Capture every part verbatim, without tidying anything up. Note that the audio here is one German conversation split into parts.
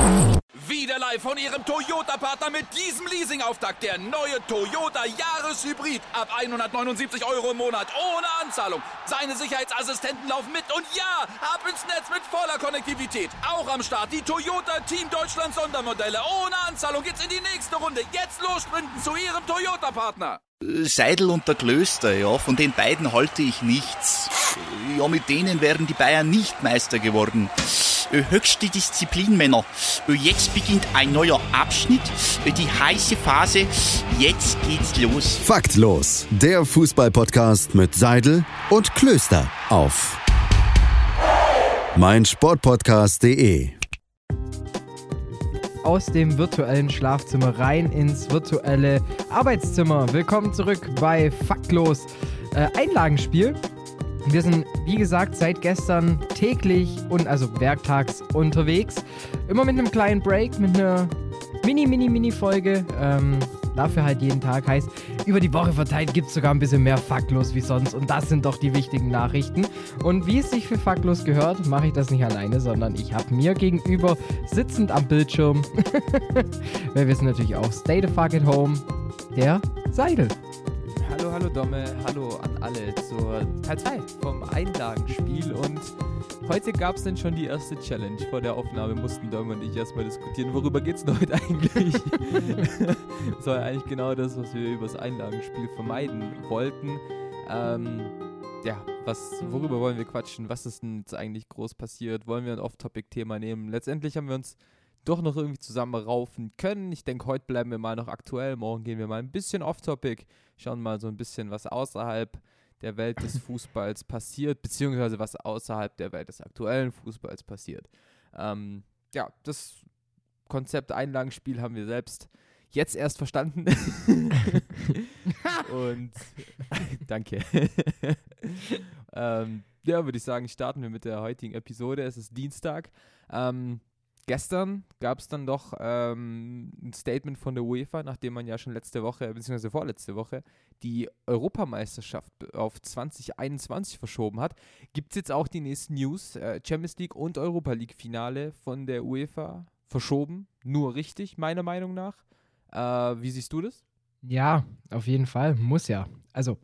Wieder live von Ihrem Toyota-Partner mit diesem Leasing-Auftakt. Der neue Toyota Jahreshybrid. Ab hundertneunundsiebzig Euro im Monat. Ohne Anzahlung. Seine Sicherheitsassistenten laufen mit. Und ja, ab ins Netz mit voller Konnektivität. Auch am Start die Toyota Team Deutschland Sondermodelle. Ohne Anzahlung geht's in die nächste Runde. Jetzt los sprinten zu Ihrem Toyota-Partner. Seidel und der Klöster, ja, von den beiden halte ich nichts. Ja, mit denen wären die Bayern nicht Meister geworden. Höchste Disziplin, Männer. Jetzt beginnt ein neuer Abschnitt. Die heiße Phase. Jetzt geht's los. Faktlos. Der Fußball-Podcast mit Seidel und Klöster auf meinsportpodcast punkt de. Aus dem virtuellen Schlafzimmer rein ins virtuelle Arbeitszimmer. Willkommen zurück bei Faktlos äh, Einlagenspiel. Wir sind, wie gesagt, seit gestern täglich und also werktags unterwegs. Immer mit einem kleinen Break, mit einer Mini-Mini-Mini-Folge. Ähm, dafür halt jeden Tag. Heißt, über die Woche verteilt gibt es sogar ein bisschen mehr Faktlos wie sonst. Und das sind doch die wichtigen Nachrichten. Und wie es sich für Faktlos gehört, mache ich das nicht alleine, sondern ich habe mir gegenüber, sitzend am Bildschirm, weil wir sind natürlich auch Stay the Fuck at Home, der Seidel. Hallo, hallo Domme, hallo an alle zur Teil zwei vom Einlagenspiel und heute gab es dann schon die erste Challenge. Vor der Aufnahme mussten Domme und ich erstmal diskutieren, worüber geht's denn heute eigentlich? Das war ja eigentlich genau das, was wir über das Einlagenspiel vermeiden wollten. Ähm, ja, was, worüber wollen wir quatschen? Was ist denn jetzt eigentlich groß passiert? Wollen wir ein Off-Topic-Thema nehmen? Letztendlich haben wir uns doch noch irgendwie zusammenraufen können. Ich denke, heute bleiben wir mal noch aktuell. Morgen gehen wir mal ein bisschen off-topic. Schauen mal so ein bisschen, was außerhalb der Welt des Fußballs passiert, beziehungsweise was außerhalb der Welt des aktuellen Fußballs passiert. Ähm, ja, das Konzept Einlagenspiel haben wir selbst jetzt erst verstanden. Und danke. ähm, ja, würde ich sagen, starten wir mit der heutigen Episode. Es ist Dienstag. Ähm, Gestern gab es dann doch ähm, ein Statement von der UEFA, nachdem man ja schon letzte Woche, beziehungsweise vorletzte Woche, die Europameisterschaft auf zwanzig einundzwanzig verschoben hat. Gibt es jetzt auch die nächsten News, äh, Champions League und Europa League Finale von der UEFA verschoben. Nur richtig, meiner Meinung nach. Äh, wie siehst du das? Ja, auf jeden Fall, muss ja. Also,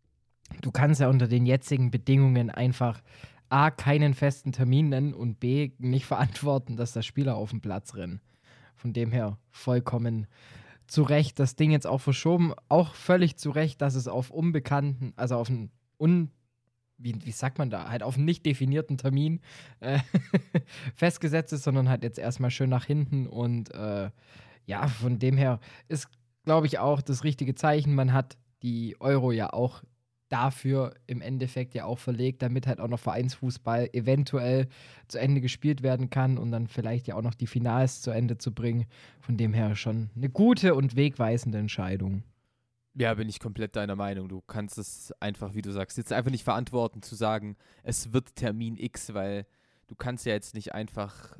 du kannst ja unter den jetzigen Bedingungen einfach A, keinen festen Termin nennen und B, nicht verantworten, dass da Spieler auf den Platz rennen. Von dem her vollkommen zu Recht. Das Ding jetzt auch verschoben. Auch völlig zu Recht, dass es auf unbekannten, also auf einen un, wie, wie sagt man da, halt auf einen nicht definierten Termin äh, festgesetzt ist, sondern halt jetzt erstmal schön nach hinten. Und äh, ja, von dem her ist, glaube ich, auch das richtige Zeichen. Man hat die Euro ja auch dafür im Endeffekt ja auch verlegt, damit halt auch noch Vereinsfußball eventuell zu Ende gespielt werden kann und dann vielleicht ja auch noch die Finals zu Ende zu bringen. Von dem her schon eine gute und wegweisende Entscheidung. Ja, bin ich komplett deiner Meinung. Du kannst es einfach, wie du sagst, jetzt einfach nicht verantworten zu sagen, es wird Termin X, weil du kannst ja jetzt nicht einfach,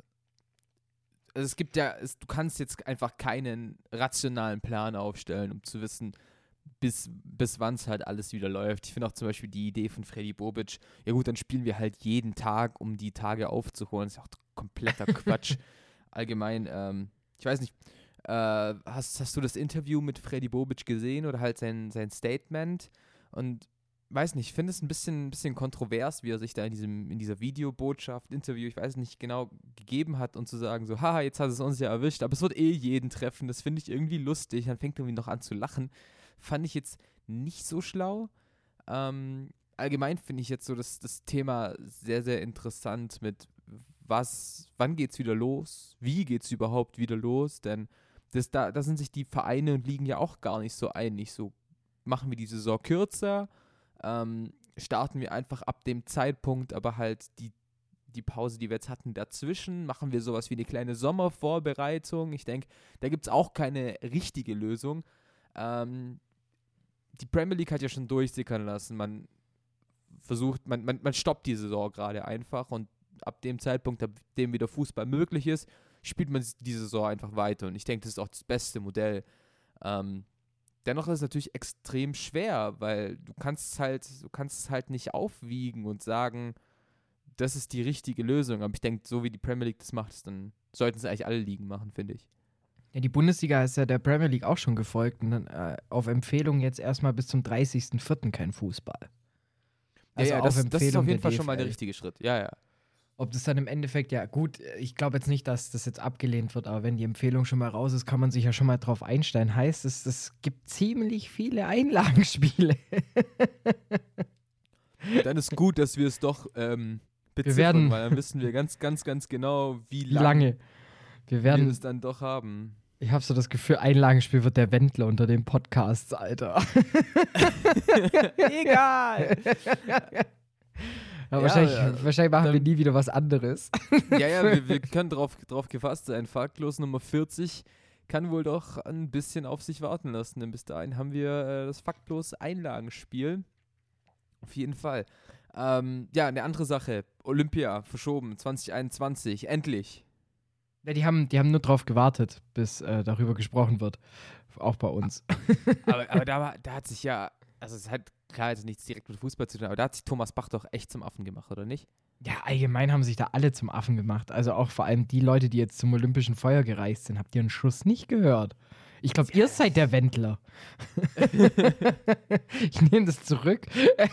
also es gibt ja, es, du kannst jetzt einfach keinen rationalen Plan aufstellen, um zu wissen, bis, bis wann es halt alles wieder läuft. Ich finde auch zum Beispiel die Idee von Freddy Bobic, ja gut, dann spielen wir halt jeden Tag, um die Tage aufzuholen. Das ist auch kompletter Quatsch. Allgemein, ähm, ich weiß nicht, äh, hast, hast du das Interview mit Freddy Bobic gesehen oder halt sein, sein Statement? Und weiß nicht, ich finde es ein bisschen, ein bisschen kontrovers, wie er sich da in diesem, in dieser Videobotschaft, Interview, ich weiß nicht genau, gegeben hat und zu sagen so, haha, jetzt hat es uns ja erwischt, aber es wird eh jeden treffen. Das finde ich irgendwie lustig. Dann fängt er irgendwie noch an zu lachen. Fand ich jetzt nicht so schlau. Ähm, allgemein finde ich jetzt so das, das Thema sehr, sehr interessant mit was, wann geht's wieder los? Wie geht's überhaupt wieder los? Denn das, da, da sind sich die Vereine und Ligen ja auch gar nicht so einig. So, machen wir die Saison kürzer, ähm, starten wir einfach ab dem Zeitpunkt, aber halt die, die Pause, die wir jetzt hatten, dazwischen, machen wir sowas wie eine kleine Sommervorbereitung. Ich denke, da gibt es auch keine richtige Lösung. Ähm, die Premier League hat ja schon durchsickern lassen, man versucht, man, man, man stoppt die Saison gerade einfach und ab dem Zeitpunkt, ab dem wieder Fußball möglich ist, spielt man die Saison einfach weiter und ich denke, das ist auch das beste Modell. Ähm, dennoch ist es natürlich extrem schwer, weil du kannst es halt, du kannst es halt nicht aufwiegen und sagen, das ist die richtige Lösung, aber ich denke, so wie die Premier League das macht, ist dann Sollten es eigentlich alle Ligen machen, finde ich. Ja, die Bundesliga ist ja der Premier League auch schon gefolgt. Und dann, äh, auf Empfehlung jetzt erstmal bis zum dreißigsten vierten kein Fußball. Also ja, ja, auf das, das ist auf jeden der Fall schon mal der D F L. richtige Schritt. Ja, ja. Ob das dann im Endeffekt, ja gut, ich glaube jetzt nicht, dass das jetzt abgelehnt wird, aber wenn die Empfehlung schon mal raus ist, kann man sich ja schon mal drauf einstellen. Heißt, es, es gibt ziemlich viele Einlagenspiele. Dann ist gut, dass wir es doch ähm, beziffern, Wir werden- weil dann wissen wir ganz, ganz, ganz genau, wie Wie lang lange? Wir wir werden, es dann doch haben. ich habe so das Gefühl, Einlagenspiel wird der Wendler unter den Podcasts, Alter. Egal. Aber Ja, wahrscheinlich, ja. wahrscheinlich machen wir Dann- nie wieder was anderes. Ja, ja, wir, wir können drauf, drauf gefasst sein. Faktlos Nummer vierzig kann wohl doch ein bisschen auf sich warten lassen, denn bis dahin haben wir äh, das faktlos Einlagenspiel. Auf jeden Fall. Ähm, ja, eine andere Sache. Olympia verschoben, zwanzig einundzwanzig, endlich. Ja, die haben, die haben nur drauf gewartet, bis äh, darüber gesprochen wird. Auch bei uns. Aber, aber da, war, da hat sich ja, also es hat klar jetzt nichts direkt mit Fußball zu tun, aber da hat sich Thomas Bach doch echt zum Affen gemacht, oder nicht? Ja, allgemein haben sich da alle zum Affen gemacht. Also auch vor allem die Leute, die jetzt zum Olympischen Feuer gereist sind. Habt ihr einen Schuss nicht gehört? Ich glaube, ihr seid der Wendler. Ich nehme das zurück.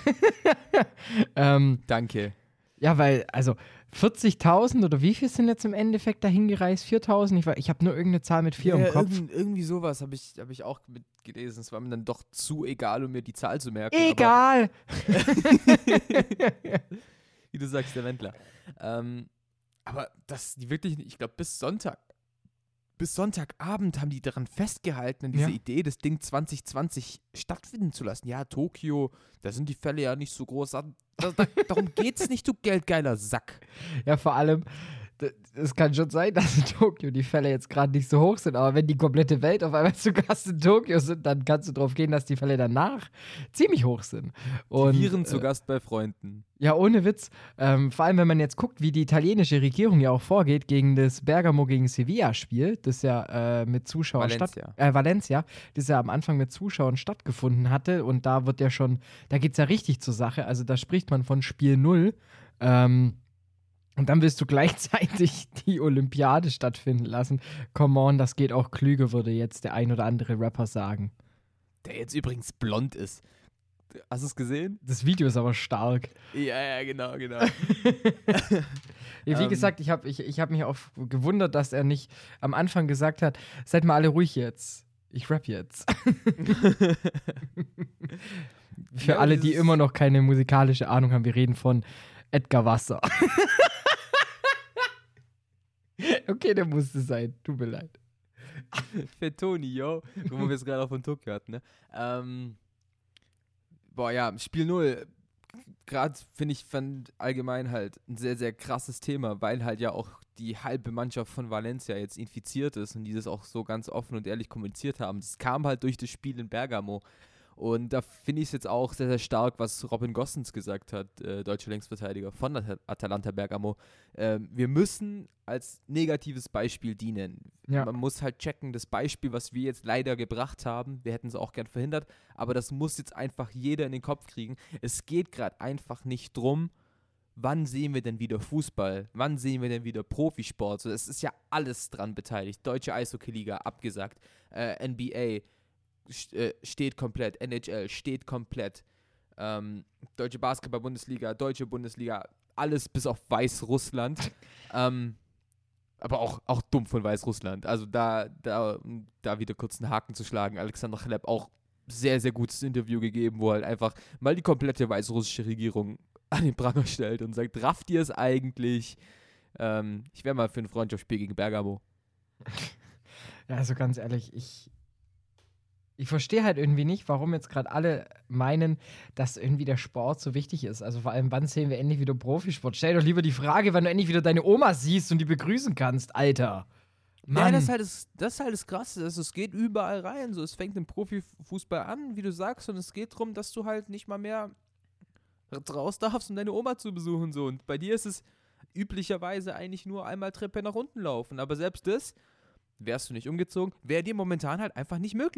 ähm, Danke. ja, weil, also vierzigtausend oder wie viel sind jetzt im Endeffekt dahin gereist? viertausend? Ich, we- ich habe nur irgendeine Zahl mit vier Ja, im Kopf. irgend- irgendwie sowas habe ich, hab ich auch mitgelesen. Es war mir dann doch zu egal, um mir die Zahl zu merken. Egal! Aber, wie du sagst, der Wendler. Ähm, aber das, die wirklich, ich glaube, bis Sonntag, bis Sonntagabend haben die daran festgehalten, an dieser Ja. Idee, das Ding zwanzig zwanzig stattfinden zu lassen. Ja, Tokio, da sind die Fälle ja nicht so groß. Da, da, darum geht's nicht, du geldgeiler Sack. Ja, vor allem, d- es kann schon sein, dass in Tokio die Fälle jetzt gerade nicht so hoch sind, aber wenn die komplette Welt auf einmal zu Gast in Tokio sind, dann kannst du drauf gehen, dass die Fälle danach ziemlich hoch sind. Und, Die Viren zu äh, Gast bei Freunden. Ja, ohne Witz. Ähm, vor allem, wenn man jetzt guckt, wie die italienische Regierung ja auch vorgeht gegen das Bergamo gegen Sevilla-Spiel, das ja äh, mit Zuschauern statt Valencia. äh, Valencia, das ja am Anfang mit Zuschauern stattgefunden hatte. Und da wird ja schon, da geht es ja richtig zur Sache. Also da spricht man von Spiel null. Ähm, und dann willst du gleichzeitig die Olympiade stattfinden lassen. Come on, das geht auch klüger, würde jetzt der ein oder andere Rapper sagen. Der jetzt übrigens blond ist. Hast du es gesehen? Das Video ist aber stark. Ja, ja, genau, genau. Ja, wie Ähm. gesagt, ich habe ich, ich hab mich auch gewundert, dass er nicht am Anfang gesagt hat, seid mal alle ruhig jetzt. Ich rap jetzt. Für Ja, alle, die dieses- immer noch keine musikalische Ahnung haben, wir reden von Edgar Wasser. Okay, der musste sein. Tut mir leid. Fettoni, yo. Wo wir es gerade auch von Tokio hatten, ne? Ähm, boah, ja, Spiel null. Gerade finde ich fand allgemein halt ein sehr, sehr krasses Thema, weil halt ja auch die halbe Mannschaft von Valencia jetzt infiziert ist und die das auch so ganz offen und ehrlich kommuniziert haben. Das kam halt durch das Spiel in Bergamo. Und da finde ich es jetzt auch sehr, sehr stark, was Robin Gosens gesagt hat, äh, deutscher Längsverteidiger von At- Atalanta Bergamo. Ähm, wir müssen als negatives Beispiel dienen. Ja. Man muss halt checken, das Beispiel, was wir jetzt leider gebracht haben, wir hätten es auch gern verhindert, aber das muss jetzt einfach jeder in den Kopf kriegen. Es geht gerade einfach nicht drum, wann sehen wir denn wieder Fußball? Wann sehen wir denn wieder Profisport? So, es ist ja alles dran beteiligt. Deutsche Eishockey-Liga abgesagt, äh, N B A st- äh, steht komplett, N H L steht komplett, ähm, Deutsche Basketball-Bundesliga, Deutsche Bundesliga, alles bis auf Weißrussland. ähm, aber auch, auch dumm von Weißrussland. Also da, da, da wieder kurz einen Haken zu schlagen. Alexander Chleb auch sehr, sehr gutes Interview gegeben, wo er halt einfach mal die komplette weißrussische Regierung an den Pranger stellt und sagt, rafft ihr es eigentlich? Ähm, ich wäre mal für ein Freundschaftsspiel gegen Bergamo. Ja, also ganz ehrlich, ich, ich verstehe halt irgendwie nicht, warum jetzt gerade alle meinen, dass irgendwie der Sport so wichtig ist. Also vor allem, wann sehen wir endlich wieder Profisport? Stell dir doch lieber die Frage, wann du endlich wieder deine Oma siehst und die begrüßen kannst, Alter. Mann. Ja, das ist halt das, das, ist halt das Krasse. Also, es geht überall rein. So, es fängt im Profifußball an, wie du sagst, und es geht darum, dass du halt nicht mal mehr raus darfst, um deine Oma zu besuchen. So. Und bei dir ist es üblicherweise eigentlich nur einmal Treppe nach unten laufen. Aber selbst das, wärst du nicht umgezogen, wäre dir momentan halt einfach nicht möglich.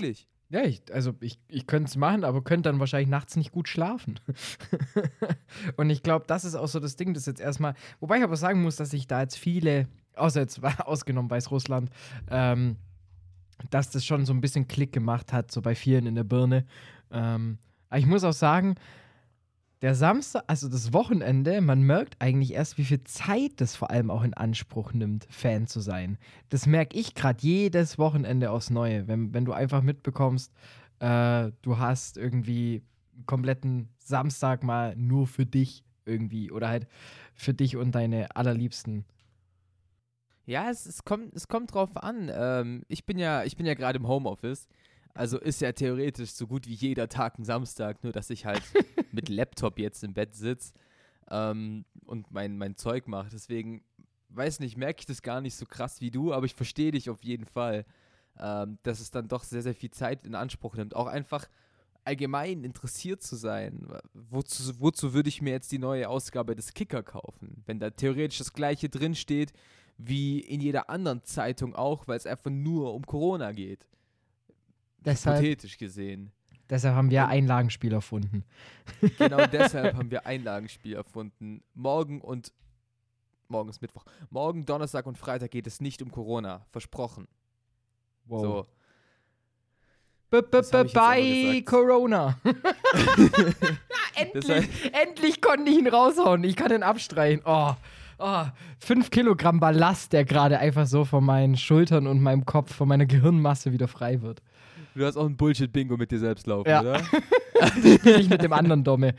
Ja, ich, also ich, ich könnte es machen, aber könnte dann wahrscheinlich nachts nicht gut schlafen. Und ich glaube, das ist auch so das Ding, das jetzt erstmal, wobei ich aber sagen muss, dass sich da jetzt viele, außer jetzt ausgenommen Weißrussland, ähm, dass das schon so ein bisschen Klick gemacht hat, so bei vielen in der Birne. Ähm, aber ich muss auch sagen, der Samstag, also das Wochenende, man merkt eigentlich erst, wie viel Zeit das vor allem auch in Anspruch nimmt, Fan zu sein. Das merke ich gerade jedes Wochenende aufs Neue, wenn, wenn du einfach mitbekommst, äh, du hast irgendwie einen kompletten Samstag mal nur für dich irgendwie oder halt für dich und deine Allerliebsten. Ja, es, es, kommt, es kommt drauf an. Ähm, ich bin ja, ich bin ja gerade im Homeoffice. Also ist ja theoretisch so gut wie jeder Tag ein Samstag, nur dass ich halt mit Laptop jetzt im Bett sitze ähm, und mein, mein Zeug mache. Deswegen, weiß nicht, merke ich das gar nicht so krass wie du, aber ich verstehe dich auf jeden Fall, ähm, dass es dann doch sehr, sehr viel Zeit in Anspruch nimmt. Auch einfach allgemein interessiert zu sein. Wozu, wozu würde ich mir jetzt die neue Ausgabe des Kicker kaufen? Wenn da theoretisch das Gleiche drinsteht wie in jeder anderen Zeitung auch, weil es einfach nur um Corona geht. Deshalb, Hypothetisch gesehen. Deshalb haben wir Und- Einlagenspiel erfunden. Genau deshalb haben wir Einlagenspiel erfunden. Morgen und morgen ist Mittwoch. Morgen, Donnerstag und Freitag geht es nicht um Corona. Versprochen. Wow. So. B -b Das hab -b ich jetzt aber Bye, gesagt. Corona. endlich, Deshalb- endlich konnte ich ihn raushauen. Ich kann ihn abstreichen. Oh, oh, fünf Kilogramm Ballast, der gerade einfach so von meinen Schultern und meinem Kopf, von meiner Gehirnmasse wieder frei wird. Du hast auch ein Bullshit-Bingo mit dir selbst laufen, Ja. oder? Nicht mit dem anderen Domme.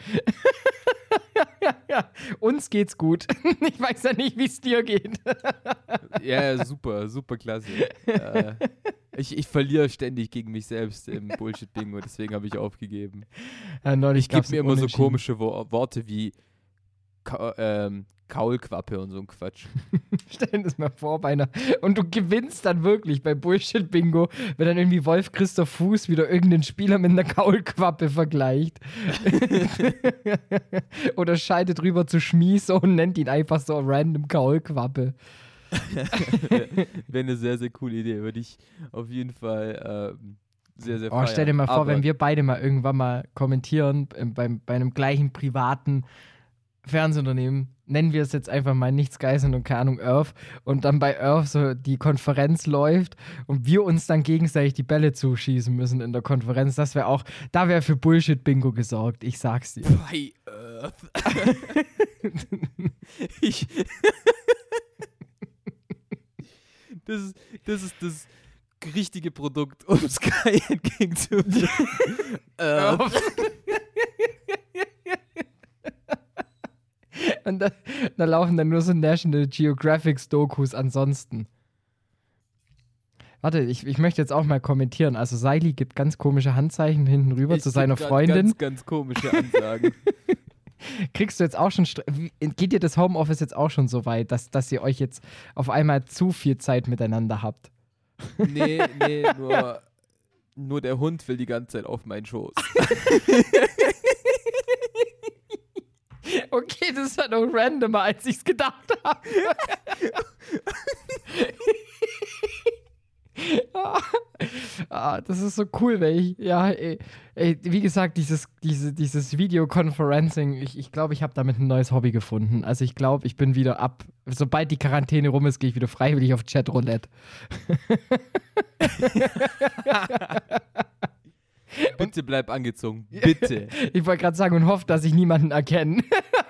Ja, uns geht's gut. Ich weiß ja nicht, wie es dir geht. Ja, super, super klasse. äh, ich, ich verliere ständig gegen mich selbst im Bullshit-Bingo, deswegen habe ich aufgegeben. Ja, neulich Ich gebe gab's mir ein immer so Unentschieden. komische Wo Worte wie Ka ähm, Kaulquappe und so ein Quatsch. Stell dir das mal vor, bei einer. Und du gewinnst dann wirklich bei Bullshit-Bingo, wenn dann irgendwie Wolf Christoph Fuß wieder irgendeinen Spieler mit einer Kaulquappe vergleicht. Oder schaltet rüber zu Schmieso und nennt ihn einfach so random Kaulquappe. Wäre eine sehr, sehr coole Idee. Würde ich auf jeden Fall ähm, sehr, sehr Oh, feiern. stell dir mal vor, Aber wenn wir beide mal irgendwann mal kommentieren, äh, beim, bei einem gleichen privaten Fernsehunternehmen, nennen wir es jetzt einfach mal nichts Geiseln und keine Ahnung, Earth, und dann bei Earth so die Konferenz läuft und wir uns dann gegenseitig die Bälle zuschießen müssen in der Konferenz, das wäre auch, da wäre für Bullshit-Bingo gesorgt, ich sag's dir. Bei Earth. ich das, ist, das ist das richtige Produkt, um Sky entgegenzuwirken. Earth. Und da, da laufen dann nur so National Geographic-Dokus ansonsten. Warte, ich, ich möchte jetzt auch mal kommentieren. Also Seili gibt ganz komische Handzeichen hinten rüber Ich zu geb seiner grad Freundin. Ganz, ganz komische Ansagen. Kriegst du jetzt auch schon, Stre- wie- geht dir das Homeoffice jetzt auch schon so weit, dass, dass ihr euch jetzt auf einmal zu viel Zeit miteinander habt? Nee, nee, nur, nur der Hund will die ganze Zeit auf meinen Schoß. Okay, das ist ja noch randomer, als ich es gedacht habe. Ah, das ist so cool, weil ich, ja, ey, ey, wie gesagt, dieses, diese, dieses Videoconferencing, ich glaube, ich, glaub, ich habe damit ein neues Hobby gefunden. Also ich glaube, ich bin wieder ab, sobald die Quarantäne rum ist, gehe ich wieder freiwillig auf Chatroulette. Bitte bleib angezogen, bitte. Ich wollte gerade sagen und hoffe, dass ich niemanden erkenne.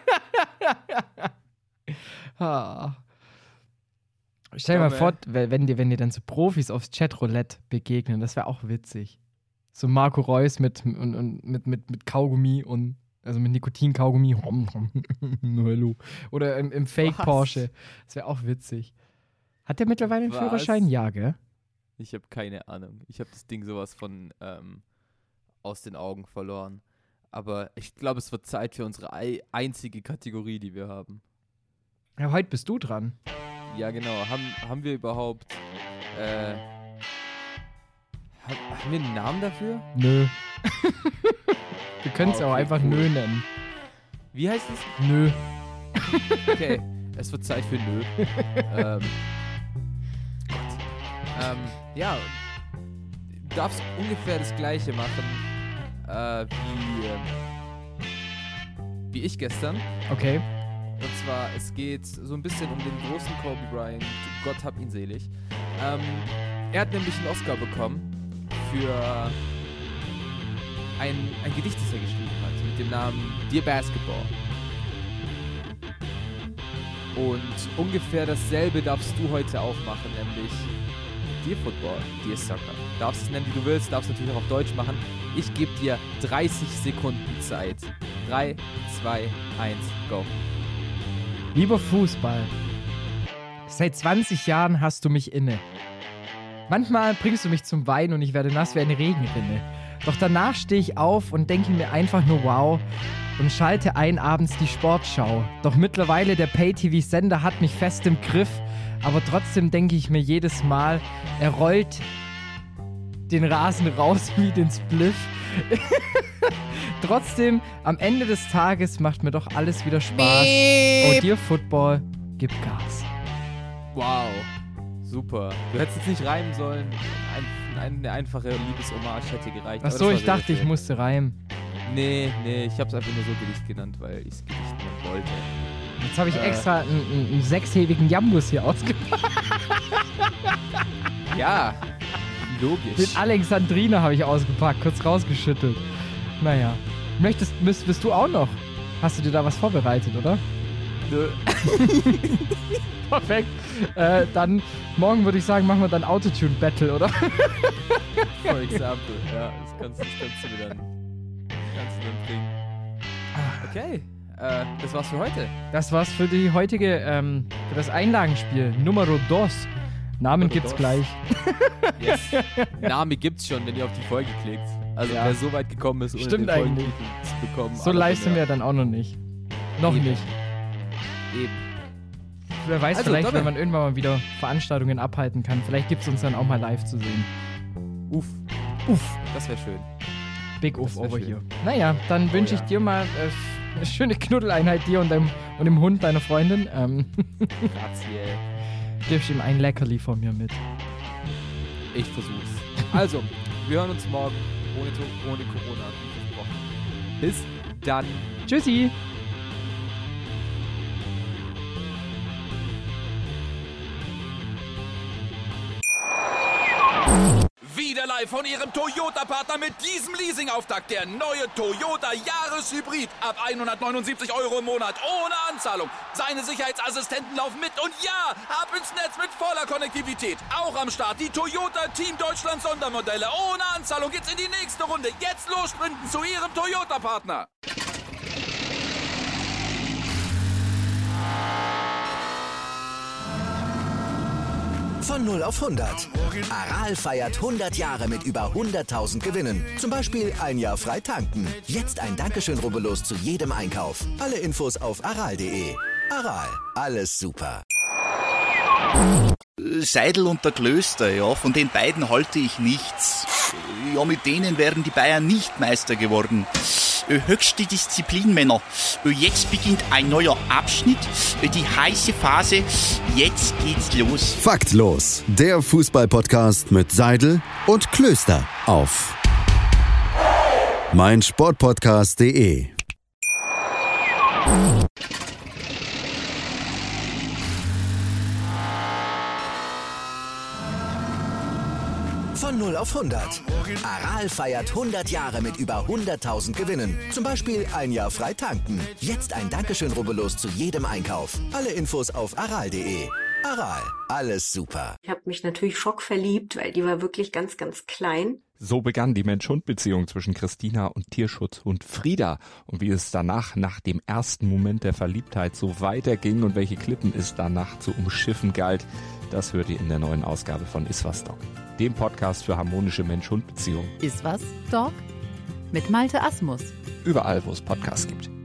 ah. Stell dir mal Dumme. vor, wenn dir, wenn dir dann so Profis aufs Chatroulette begegnen, das wäre auch witzig. So Marco Reus mit, und, und, mit, mit, mit Kaugummi und also mit Nikotin-Kaugummi. Hallo. Oder im, im Was? Fake-Porsche. Das wäre auch witzig. Hat der mittlerweile einen Was? Führerschein? Ja, gell? Ich habe keine Ahnung. Ich habe das Ding sowas von ähm, aus den Augen verloren. Aber ich glaube, es wird Zeit für unsere ei- einzige Kategorie, die wir haben. Ja, heute bist du dran. Ja, genau. Haben, haben wir überhaupt. Äh, ha- haben wir einen Namen dafür? Nö. Wir können es Ah, auch okay, einfach cool. Nö nennen. Wie heißt es? Nö. Okay, es wird Zeit für Nö. ähm, Gott. Ähm, ja, darfst ungefähr das Gleiche machen äh, wie, äh, wie ich gestern. Okay. Und zwar, es geht so ein bisschen um den großen Kobe Bryant, Gott hab ihn selig. Ähm, er hat nämlich einen Oscar bekommen für ein, ein Gedicht, das er geschrieben hat, mit dem Namen Dear Basketball. Und ungefähr dasselbe darfst du heute auch machen, nämlich Dear Football, Dear Soccer. Darfst es nennen, wie du willst, darfst natürlich auch auf Deutsch machen. Ich gebe dir dreißig Sekunden Zeit. drei, zwei, eins, go. Lieber Fußball, seit zwanzig Jahren hast du mich inne. Manchmal bringst du mich zum Weinen und ich werde nass wie eine Regenrinne. Doch danach stehe ich auf und denke mir einfach nur wow und schalte ein abends die Sportschau. Doch mittlerweile der Pay-T V-Sender hat mich fest im Griff, aber trotzdem denke ich mir jedes Mal, er rollt den Rasen raus wie den Spliff. Trotzdem, am Ende des Tages macht mir doch alles wieder Spaß. Oh, Dear Football, gib Gas. Wow, super. Du hättest jetzt nicht reimen sollen. Ein, ein, eine einfache Liebeshommage hätte gereicht. Ach so, ich dachte, ich musste reimen. Nee, nee, ich hab's einfach nur so Gedicht genannt, weil ich es Gedicht nennen wollte. Jetzt habe ich äh, extra einen, einen, einen sechshebigen Jambus hier ausgepackt. Ja, logisch. Den Alexandriner habe ich ausgepackt, kurz rausgeschüttelt. Naja. Möchtest, bist, bist du auch noch? Hast du dir da was vorbereitet, oder? Nö. Perfekt. Äh, dann, morgen würde ich sagen, machen wir dann Autotune-Battle, oder? For example, ja, das kannst, das kannst du mir dann, kannst du dann bringen. Okay, äh, das war's für heute. Das war's für die heutige, ähm, für das Einlagenspiel. Numero dos. Namen Numero gibt's dos. gleich. Yes. Name gibt's schon, wenn ihr auf die Folge klickt. Also Ja. wer so weit gekommen ist, ohne Stimmt den eigentlich. Folgentitel zu bekommen. So aber live von sind wir der- dann auch noch nicht. Noch Eben. nicht. Eben. Wer weiß, Also, vielleicht, Domme. wenn man irgendwann mal wieder Veranstaltungen abhalten kann, vielleicht gibt's uns dann auch mal live zu sehen. Uff, Uff. das wäre schön. Big Das Uff wär over schön. here. Naja, dann Oh wünsche ich ja. dir mal äh, eine schöne Knuddeleinheit dir und dem, und dem Hund deiner Freundin. Ähm, Grazie. gibst ihm ein Leckerli von mir mit. Ich versuch's. Also, wir hören uns morgen ohne, To- ohne Corona, wie versprochen. Bis dann. Tschüssi! Wieder live von Ihrem Toyota-Partner mit diesem Leasing-Auftakt. Der neue Toyota Jahreshybrid. Ab hundertneunundsiebzig Euro im Monat. Ohne Anzahlung. Seine Sicherheitsassistenten laufen mit. Und ja, ab ins Netz mit voller Konnektivität. Auch am Start die Toyota Team Deutschland Sondermodelle. Ohne Anzahlung geht's in die nächste Runde. Jetzt los sprinten zu Ihrem Toyota-Partner. Von null auf hundert. Aral feiert hundert Jahre mit über hunderttausend Gewinnen. Zum Beispiel ein Jahr frei tanken. Jetzt ein Dankeschön, rubbellos zu jedem Einkauf. Alle Infos auf aral punkt de. Aral, alles super. Seidel und der Klöster, ja, von den beiden halte ich nichts. Ja, mit denen wären die Bayern nicht Meister geworden. Höchste Disziplin, Männer. Jetzt beginnt ein neuer Abschnitt. Die heiße Phase. Jetzt geht's los. Faktlos, der Fußball-Podcast mit Seidel und Klöster auf meinsportpodcast punkt de. Von null auf hundert. Aral feiert hundert Jahre mit über hunderttausend Gewinnen. Zum Beispiel ein Jahr frei tanken. Jetzt ein Dankeschön, rubbellos zu jedem Einkauf. Alle Infos auf aral punkt de. Aral, alles super. Ich habe mich natürlich schockverliebt, weil die war wirklich ganz, ganz klein. So begann die Mensch-Hund-Beziehung zwischen Christina und Tierschutzhund Frieda. Und wie es danach, nach dem ersten Moment der Verliebtheit, so weiterging und welche Klippen es danach zu umschiffen galt, das hört ihr in der neuen Ausgabe von Iswas Dog, dem Podcast für harmonische Mensch-Hund-Beziehungen. Ist was, Dog? Mit Malte Asmus. Überall, wo es Podcasts gibt.